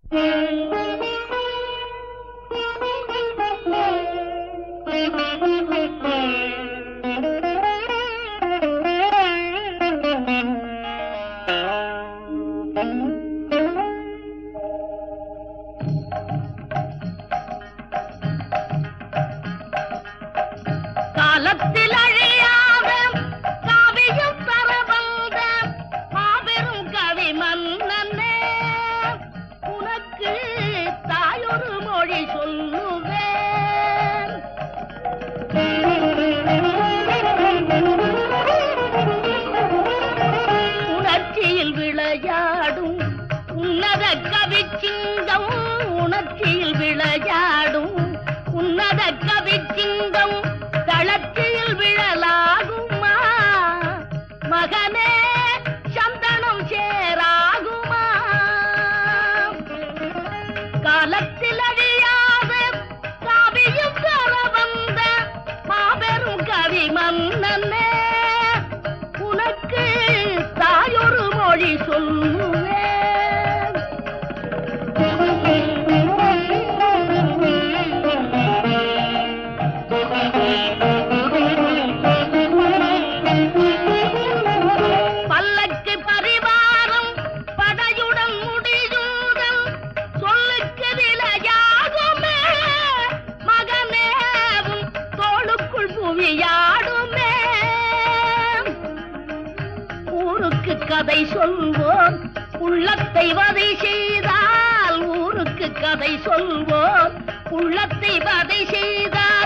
காலத்தில் அழியாத காவியம் தர வந்த மாபெரும் கவி மன்னனே, உனக்கு தாயொரு மொழி சொல்லுவேன். உணர்ச்சியில் விளையாடும் உன்னத கவி சிங்கம், உணர்ச்சியில் விளையாடும் உன்னத கவி சிங்கம் தளர்ச்சியில் விழலாகுமா மகனே, சந்தனம் சேராகுமா? காலத்தில் அழியாத காவியம் தர வந்த மாபெரும் கவி மன்னனே, உனக்கு தாயொரு மொழி சொல்லுவேன். பல்லக்கு பரிவாரம் படையுடன் முடியுதல் சொல்லுக்கு விளையாகுமே மகனேவும் தோளுக்குள் புவியாடுமே. ஊருக்கு கதை சொல்வோம் உள்ளத்தை வதை செய்தால், ஊருக்கு கதை சொல்வோம் உள்ளத்தை வதை செய்தால்